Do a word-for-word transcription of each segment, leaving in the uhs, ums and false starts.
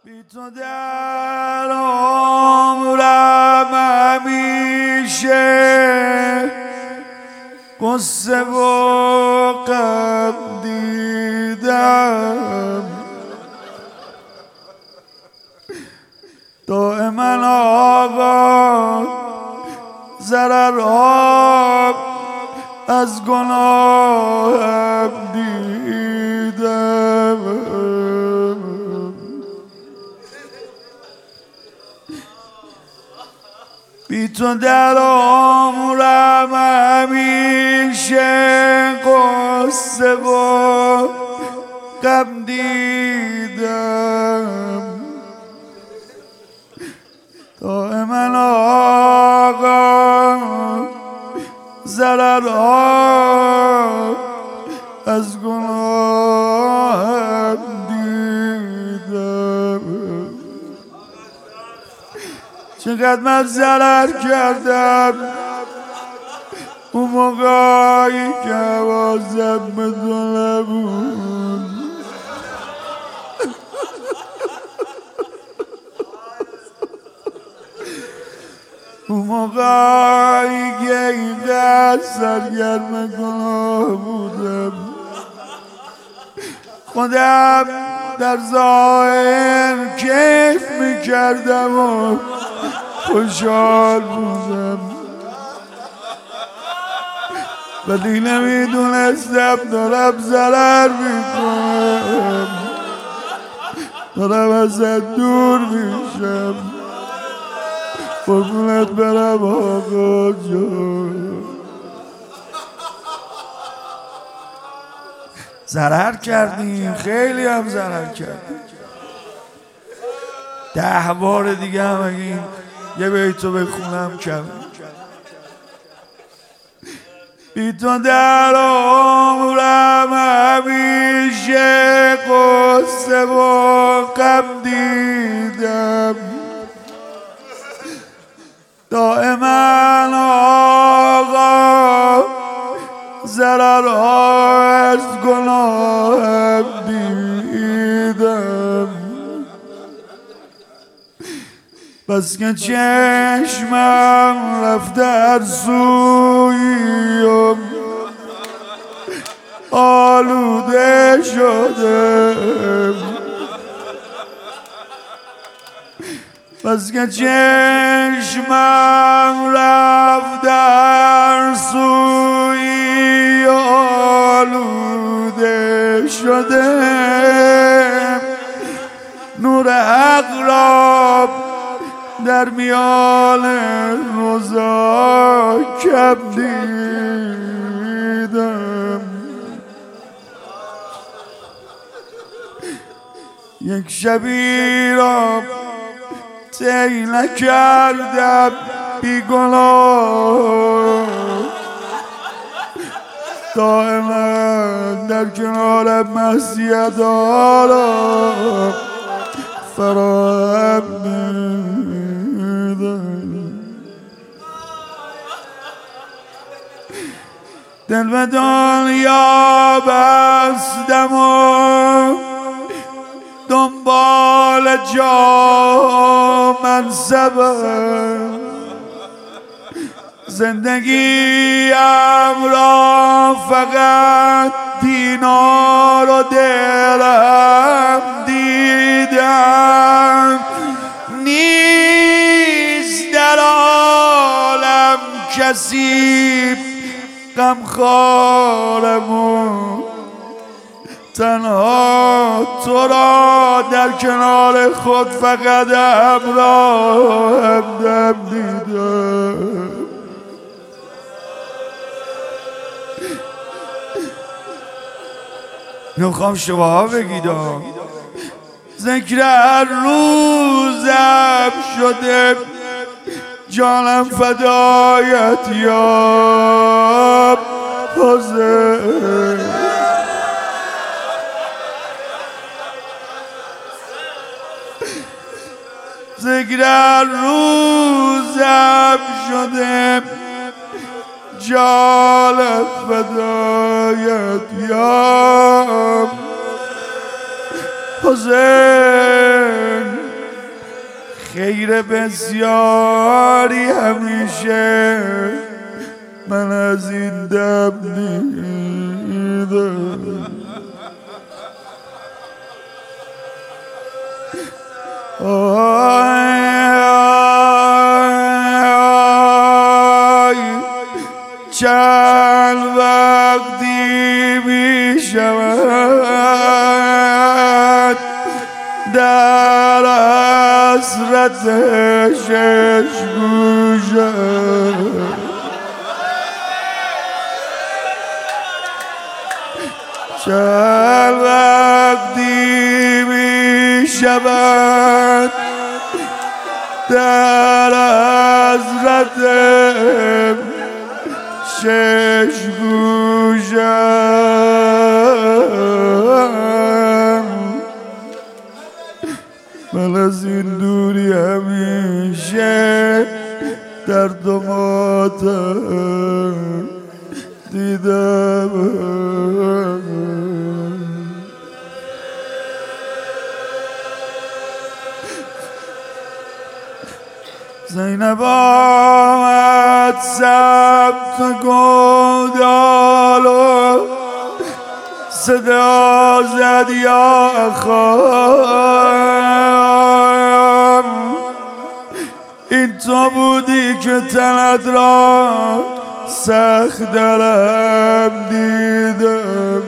بی تو در عمرم همیشه قصه و غم دیدم، دائما آقا ضررها از گناهم دیدم. بی تو در عمرم همیشه قصه و غم دیدم، دائما آقا ضررها از گناهم دیدم. چقدر من ضرر کردم اون موقعی که حواسم به تو نبود، اون موقعی که اینقدر سرگرم گناه بودم. خودم در ظاهر کیف میکردم و خوشحال بودم، ولی نمیدونستم دارم ضرر میکنم، دارم ازت دور میشم. قربونت برم آقا جان. ضرر کردیم، خیلی هم ضرر کردیم. ده بار دیگه هم اگه این یه بیتو بخونم کم. بی تو در عمرم همیشه قصه و غم دیدم، دائما آقا ضررها از گناهم دیدم. بس که چشمم رفته هر سویم آلوده شدم، بس که چشمم رفته هر سوی آلوده شدم. نور حق را در میان روزا کم دیدم. یک شبی را طی نکردم بی گناه، دائما در کنار معصیت ها را فراهم میدم. دل به دنیا بستم و دنبال جاه منصبم، زندگیم را فقط دینار و درهم دیدم. نیست در عالم کسی غمخوارم و تنها تو را در کنار خود فقط همراه همدم دیدم. نخوام شما بگید ذکر هر روزم شده جانم فدایت یا حسین. ذکر هر روزم شده جانم فدایت یا حسین. خیر بسیاری همیشه من از این دم دیدم. آی چند وقتی می شود در حسرت شش گوشم، چند وقتی می شود در حضرت شش گوشم، من از این دوری همیشه درد و ماتم دیدم. زینب آمد سبت گودال و صدا زد یا خواهم، این تو بودی که تنت را سخت درم دیدم،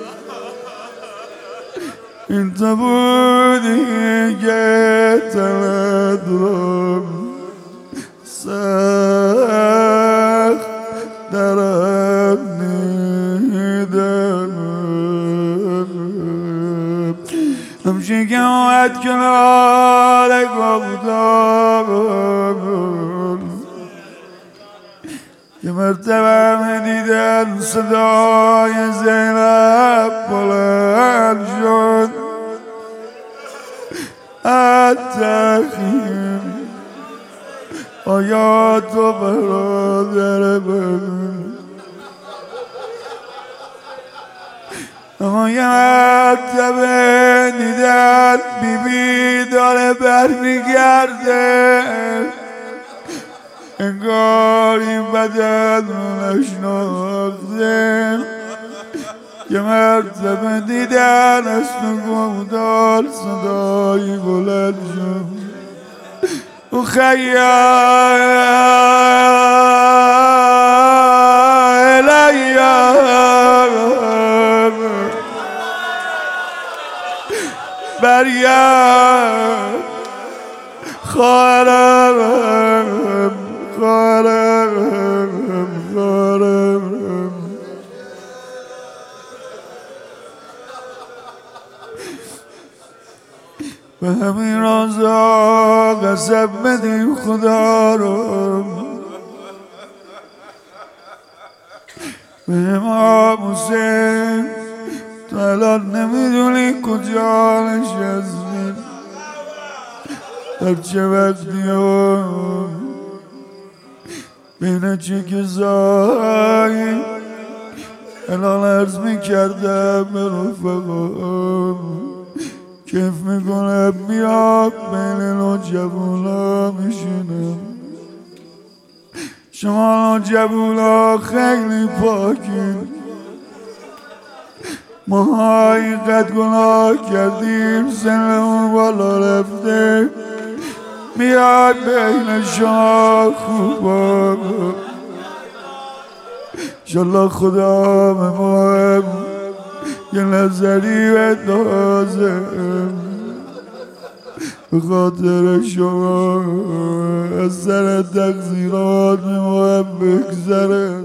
این تو بودی که تنت را سخت درم دیدم. همچین که اومد کنار گفتم یه مرتبه دیدن صدای زینب بلند شد، اتخیم آیا تو برادر من، اما یه مرتبه دیدن بی بی داره برمیگرده، انگار این بدن رو نشناخته. یه مرتبه دیدن از تو گفتار صدایی بلند شد، أخي إلي بريا خارم خارم خارم به همین رازا قسم بدیم خدا رو به امام حسین، تو الان نمیدونی کجا نشستی، در چه وقتی هم بین چه کسایی. الان عرض میکردم به رفقام کیف میکنم بیاد بین نوجوانا میشینم. شما نوجوانا خیلی پاکین، ما اینقدر گناه کردیم سنمون بالا رفته، میاد بین شما خوبا. انشالله خدا به ما هم یه نظری بندازه به خاطر شما، از سر تقصیرات به ما هم بگذره.